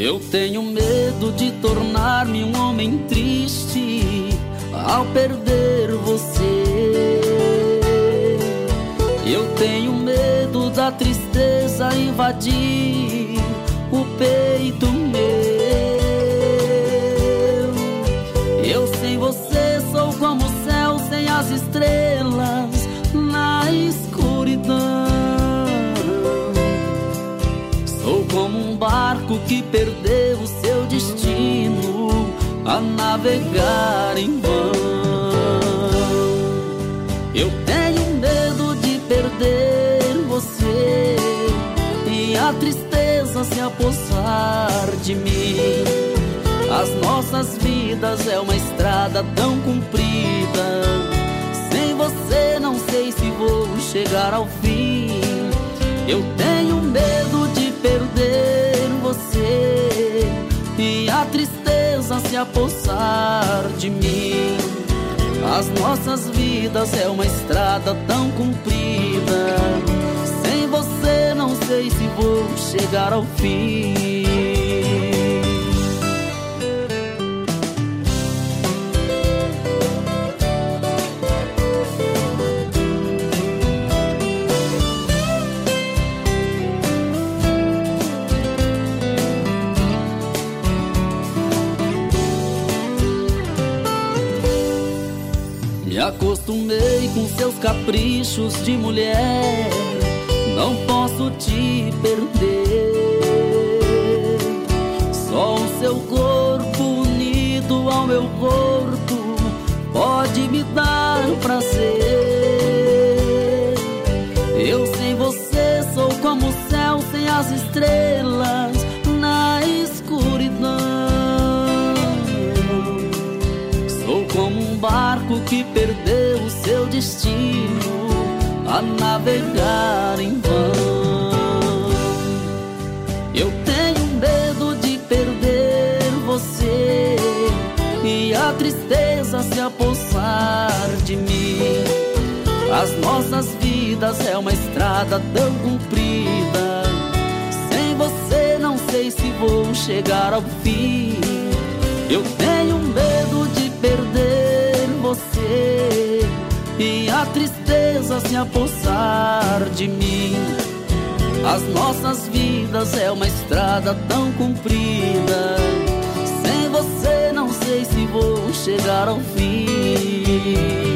Eu tenho medo de tornar-me um homem triste ao perder você. Eu tenho medo da tristeza invadir o peito meu. Eu sem você sou como o céu sem as estrelas na escuridão. Sou como um barco que perdeu o seu destino a navegar em vão. Eu tenho medo de perder você e a tristeza se apossar de mim. As nossas vidas é uma estrada tão comprida. Sem você não sei se vou chegar ao fim. Eu tenho medo de perder você e a tristeza se apossar de mim. As nossas vidas é uma estrada tão comprida. Sem você não sei se vou chegar ao fim. Me acostumei com seus caprichos de mulher, não posso te perder. Só o seu corpo unido ao meu corpo pode me dar prazer. Eu sem você sou como o céu sem as estrelas na escuridão. Sou como um barco que perdeu o seu destino a navegar em vão. Eu tenho medo de perder você e a tristeza se apossar de mim. As nossas vidas é uma estrada tão comprida. Sem você não sei se vou chegar ao fim. Eu tenho medo de perder você e a tristeza se apossar de mim. As nossas vidas é uma estrada tão comprida. Sem você não sei se vou chegar ao fim.